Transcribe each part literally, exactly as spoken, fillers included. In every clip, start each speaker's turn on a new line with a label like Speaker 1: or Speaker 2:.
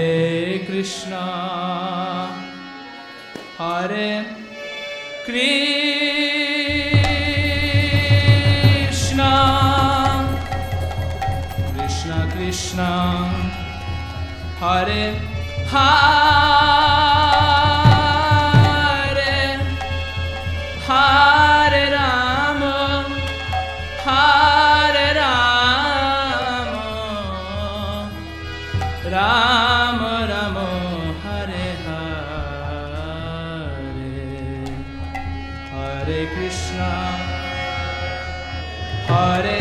Speaker 1: Hare Krishna, Hare Krishna, Krishna Krishna, Hare Hare, Hare Rama, Hare Rama, Rama Rama, Hare Hare, Hare Krishna, Hare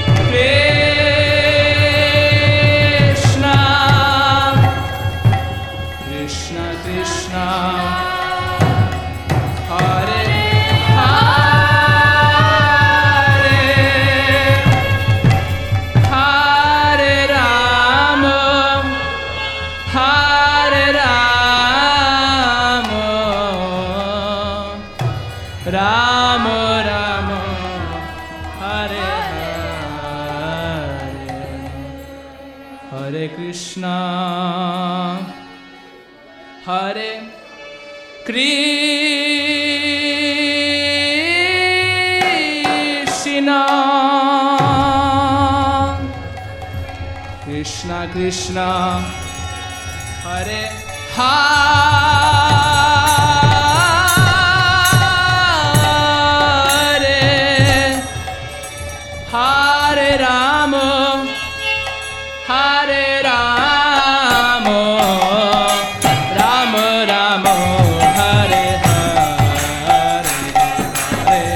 Speaker 1: Krishna, Krishna Krishna, Hare Hare, Hare Rama, Hare Rama, Rama Rama, Hare Hare, Hare Krishna, Hare Krishna, Krishna Krishna, Hare Hare, Hare Rama, Hare Rama, Rama Rama, Hare Hare, Hare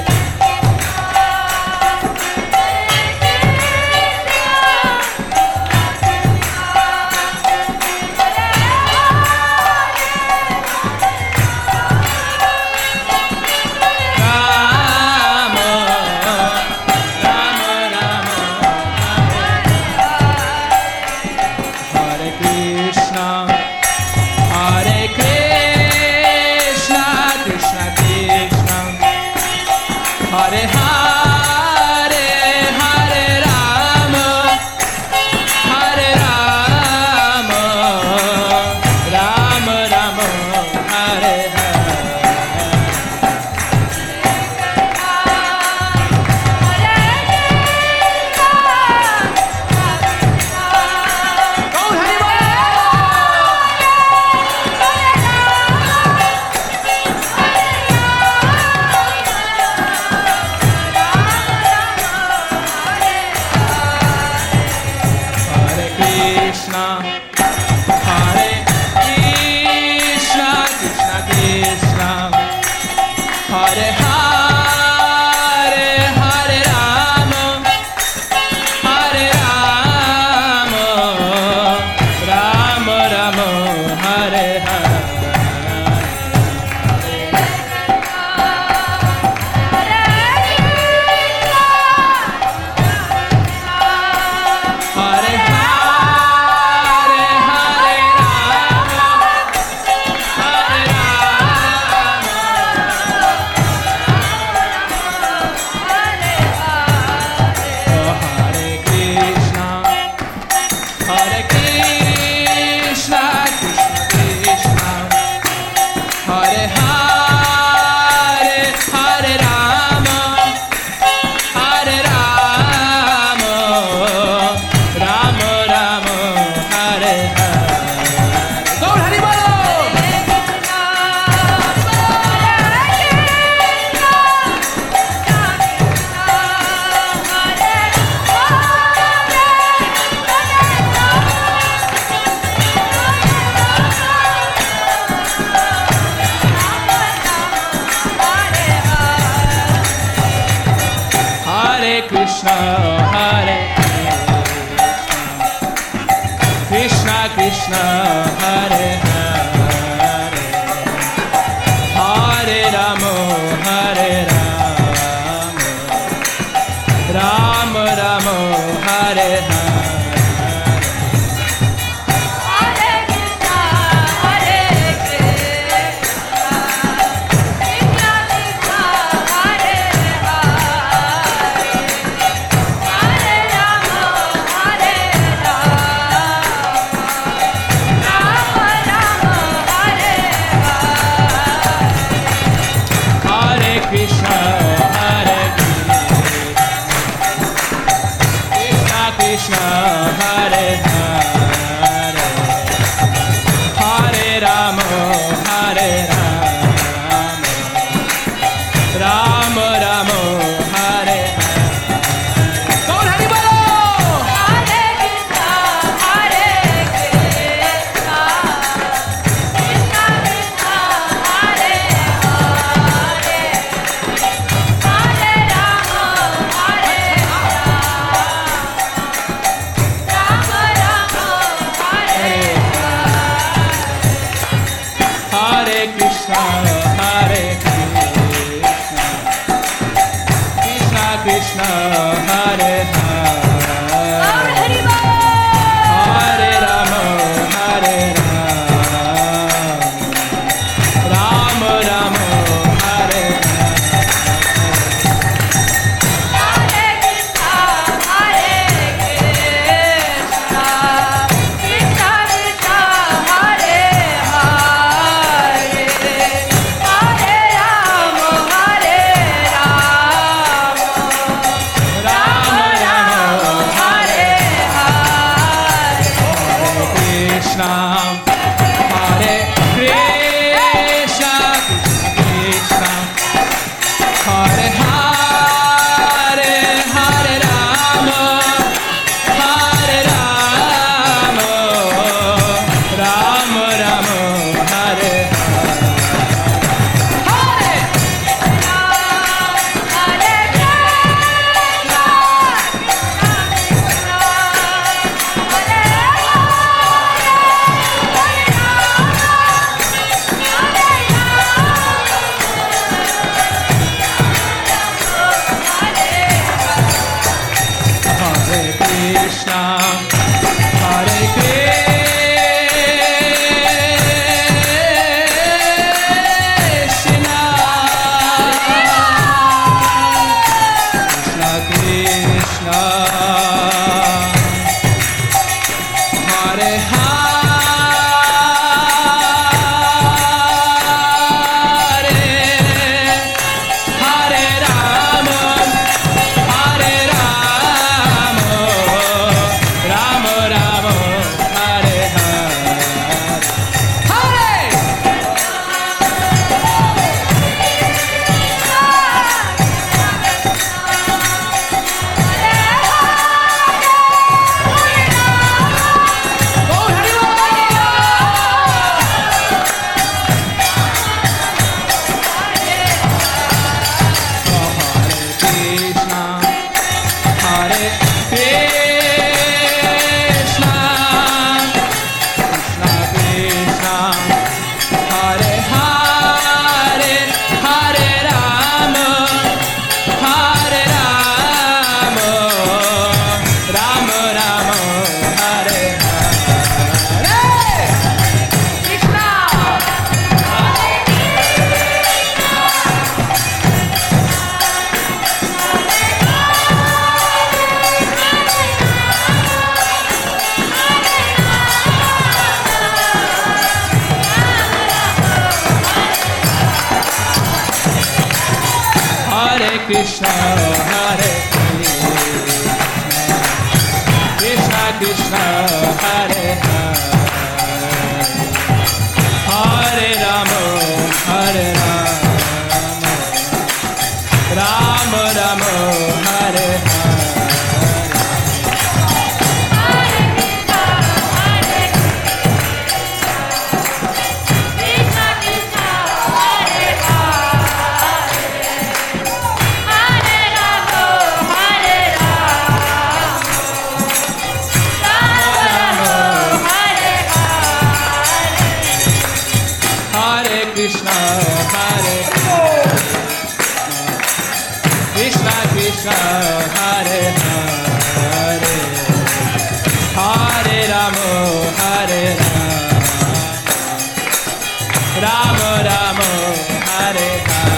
Speaker 1: Krishna, Hare Krishna, Krishna Krishna, Hare Hare, Hare Rama, Hare Rama, Rama Rama, Hare Hare. Rama Krishna, Hare Krishna, Krishna Krishna, Hare Hare, Hare Rama, Hare Rama, Rama Rama, Hare Hare. Krishna, Hare Krishna, Krishna, Hare Hare, Hare Rama, Hare Rama, Rama Rama, Hare Hare.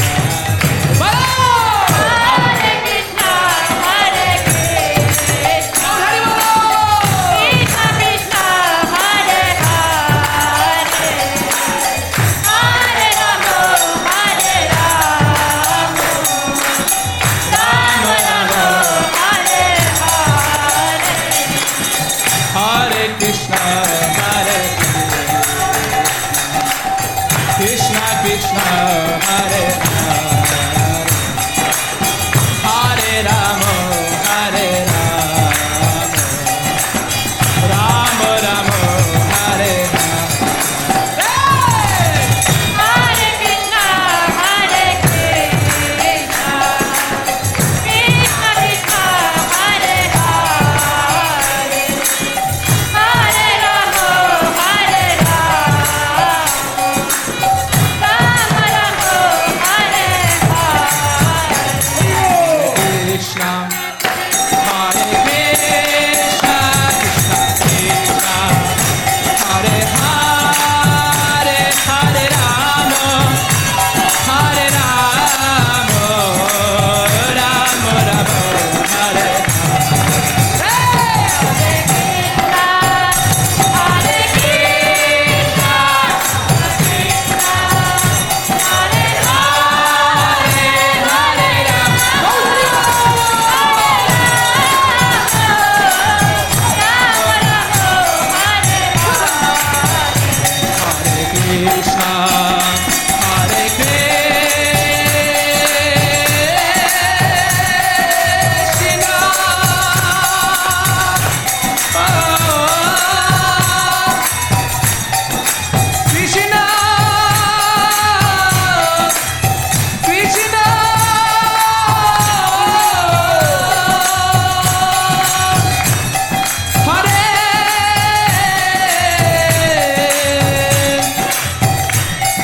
Speaker 1: Krishna, Krishna, Hare Hare, Hare Rama, Hare Rama, Rama Rama, Hare Hare.
Speaker 2: Hare Krishna, Hare Krishna, Krishna Krishna, Hare Hare, Hare Rama, Hare Rama, Rama Rama, Hare Hare.
Speaker 1: Krishna, Hare Krishna, Krishna Krishna, Hare Hare, Hare Rama, Hare Rama, Rama Rama, Hare Krishna, Hare Krishna, oh, Krishna, Krishna, Hare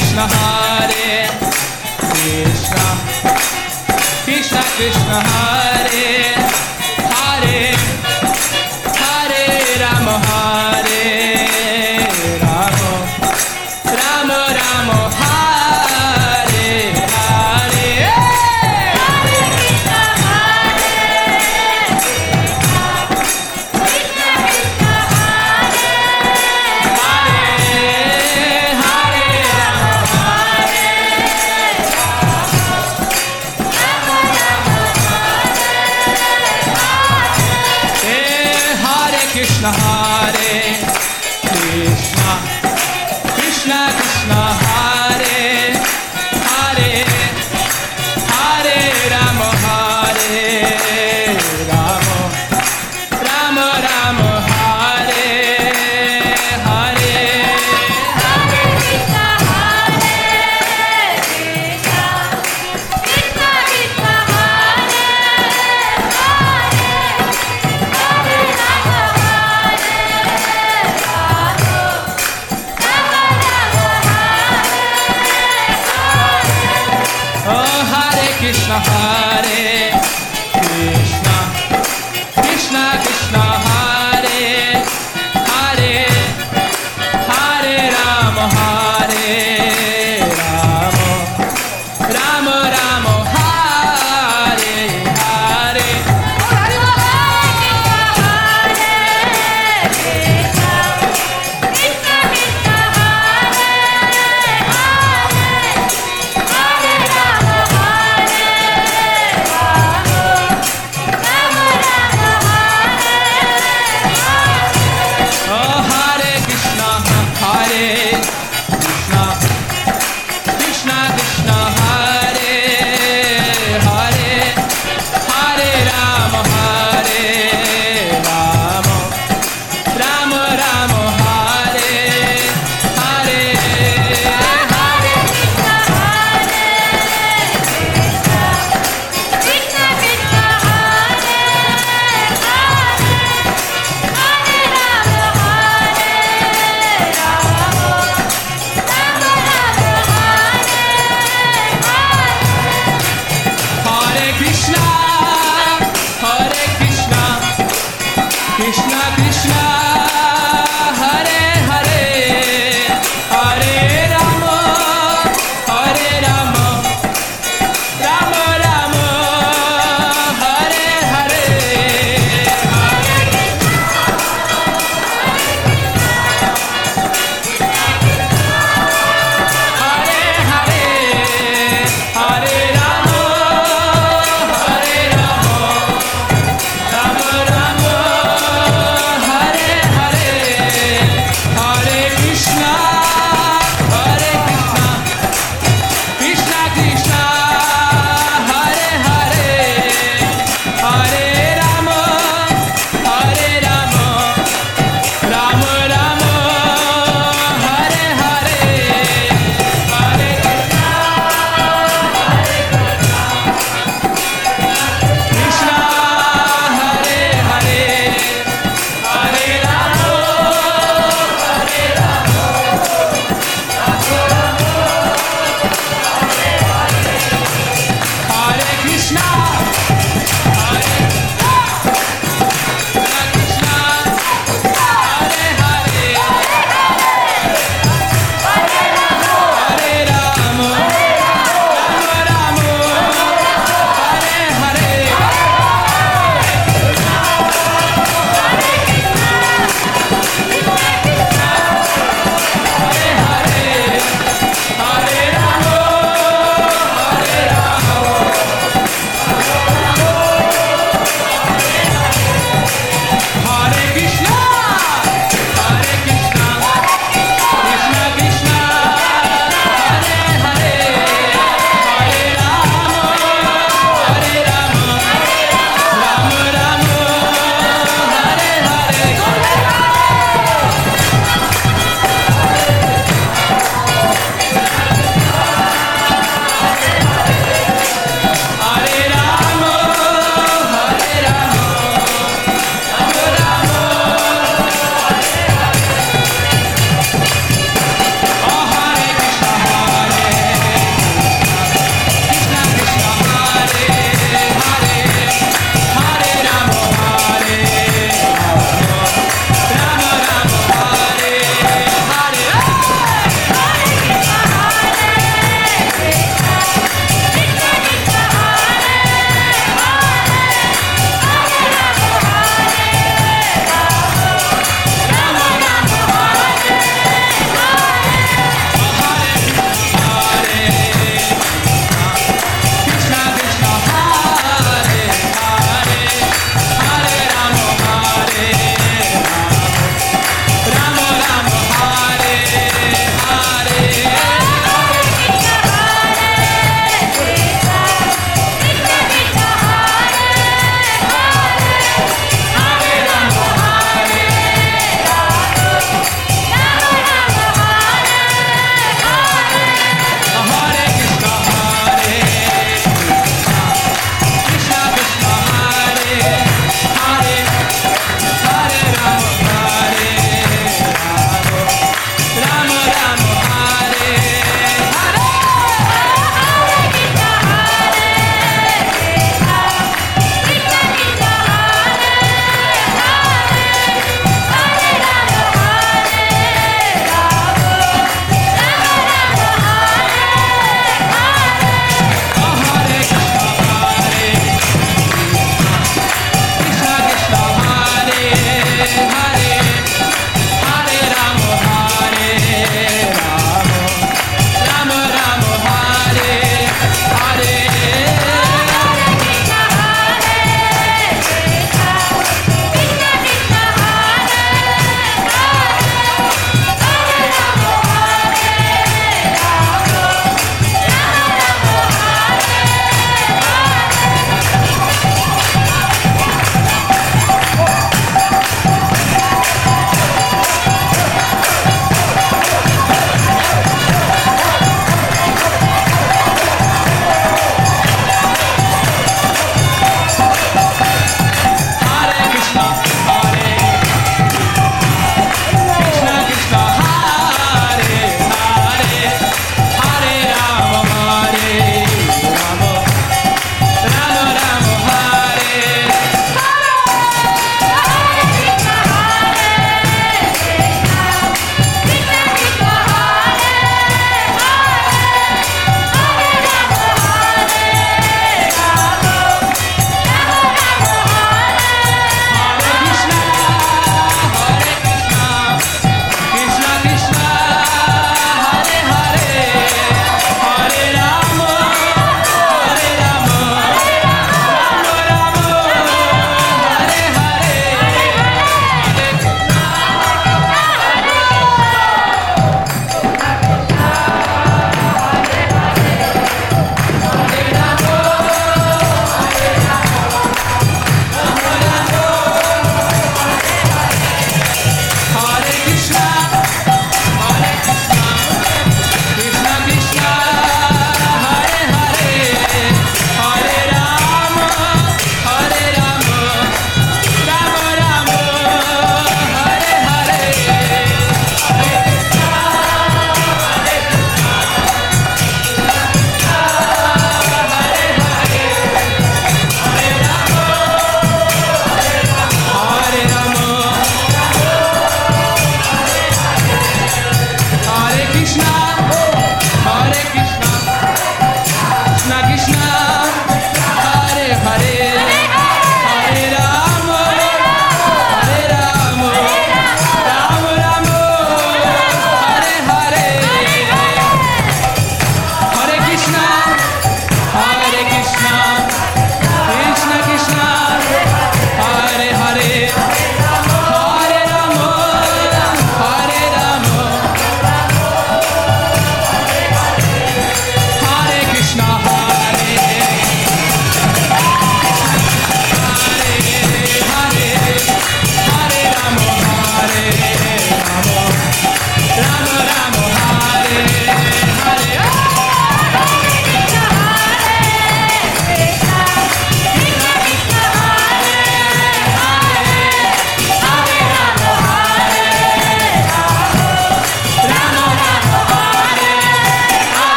Speaker 1: Krishna Hare Krishna Krishna Krishna Hare Hare Hare Rama Hare Rama Rama Rama Hare Hare
Speaker 2: Hare Krishna Hare Krishna Krishna Krishna Hare
Speaker 1: Hare Hare Eh, Hare Krishna Hare Krishna Krishna Krishna Hare Hare Hare Rama Hare Rama Rama Rama Hare Hare
Speaker 2: Hare Krishna Hare Krishna Krishna Krishna Hare Hare Hare Rama Hare Rama Rama Rama Hare
Speaker 1: Oh, Hare Krishna, Hare Krishna, Krishna Krishna, Hare Hare, Hare Rama, Hare Rama, Rama Rama, Hare Hare. Oh, Hare
Speaker 2: Krishna Krishna Krishna Hare Hare Hare Rama Hare Rama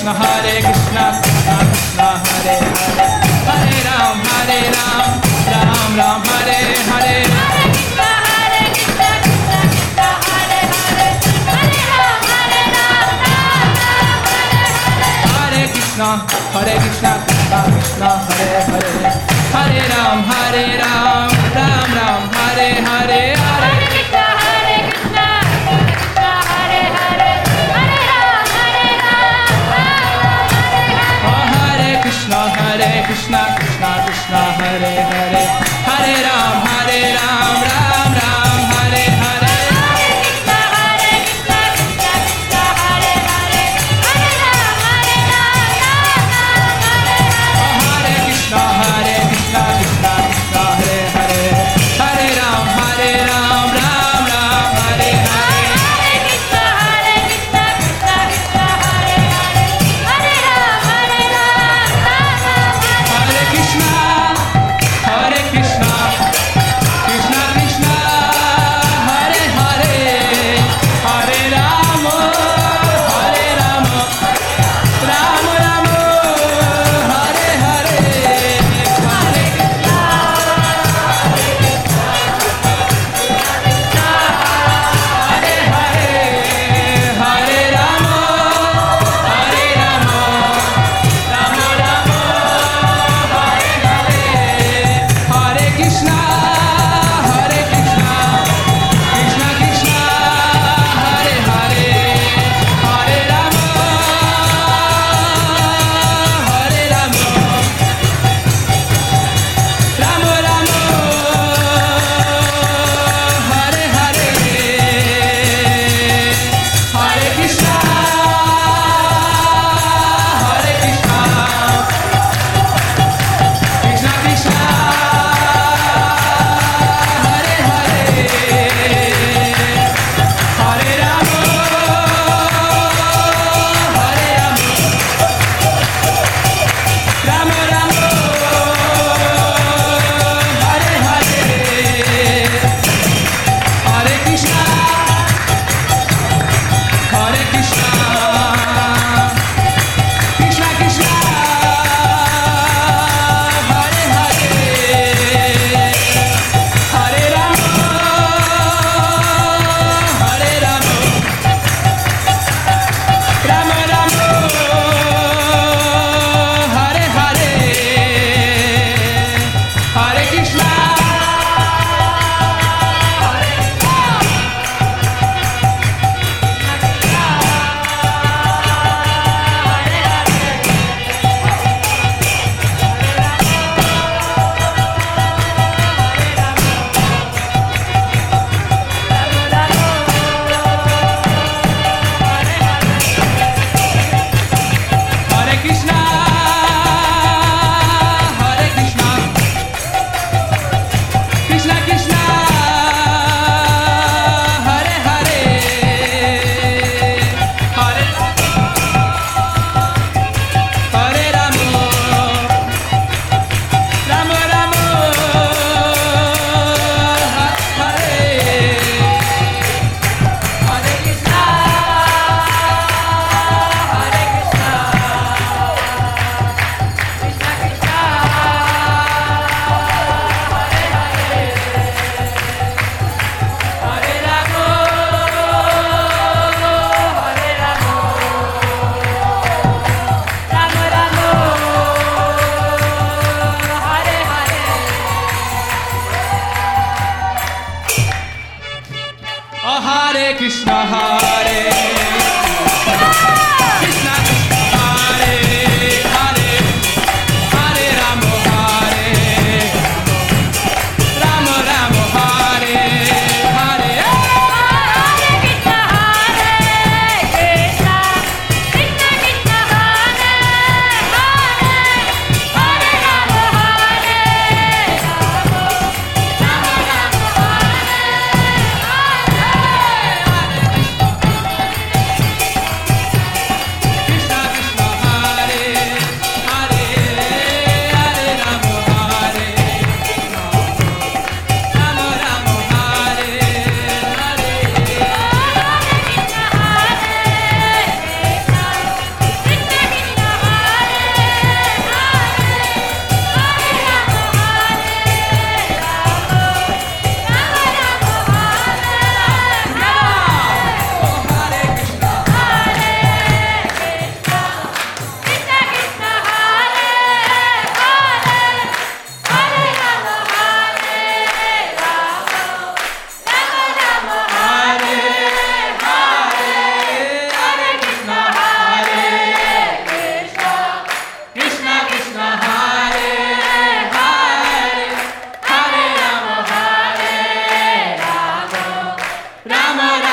Speaker 1: Krishna, Hare Krishna, Krishna Krishna, Hare Hare, Hare Ram, Hare Ram, Ram Ram, Hare Hare. Krishna, Hare Krishna, Krishna Krishna, Hare Hare, Hare Ram, Hare Ram, Ram Ram, Hare Hare, Hare
Speaker 2: Krishna, Hare Krishna, Krishna Hare Hare, Hare Ram, Hare Ram, Ram Ram, Hare Hare.
Speaker 1: Oh, Hare Krishna, Hare Krishna, Krishna Krishna, Hare Hare, Hare Ram, Hare Ram, Ram Ram, Hare Hare. Hare Krishna, Krishna Krishna, Hare Hare, Hare Ram, Hare Ram, Ram Ram, Hare Hare.
Speaker 2: Hare Krishna, Hare Krishna, Krishna Krishna, Hare Hare, Hare Ram, Hare Ram, Ram Ram, Hare
Speaker 1: Hare Krishna, Hare Krishna, Krishna Krishna, Hare Hare, Hare Ram, Hare Ram, Ram Ram, Hare Hare. Hare Krishna, Hare Hare, Hare Ram, Hare Ram, Ram Ram, Hare Hare. Hare Krishna, Hare Krishna, Krishna Krishna, Hare Hare, Hare Ram, Hare Ram, Ram Ram, Hare Hare. Hare Krishna, Hare Krishna, Krishna Krishna, Hare Hare, Hare Ram, Hare Ram, Ram Ram, Hare Hare. Hare Krishna, Hare Krishna, Krishna Krishna, Hare Hare, Hare Ram, Hare Ram, Ram Ram, Hare Hare. Hare Krishna, Hare Krishna, Hare Krishna, Krishna Krishna, Hare Hare, Hare Hare Ram, Ram Ram, Hare Hare Krishna, Hare Krishna, Krishna Krishna, Hare Hare, Hare Ram, Hare Ram, Ram Ram, Hare Hare. Oh, Hare Krishna, Hare Krishna, Krishna Hare Hare, Hare Ram, Hare Ram, Ram Hare Hare.
Speaker 2: Hare Krishna, Hare Krishna, Krishna Krishna, Hare Hare, Hare Ram, Hare Ram, Ram Ram, Hare Hare.
Speaker 1: Rama Rama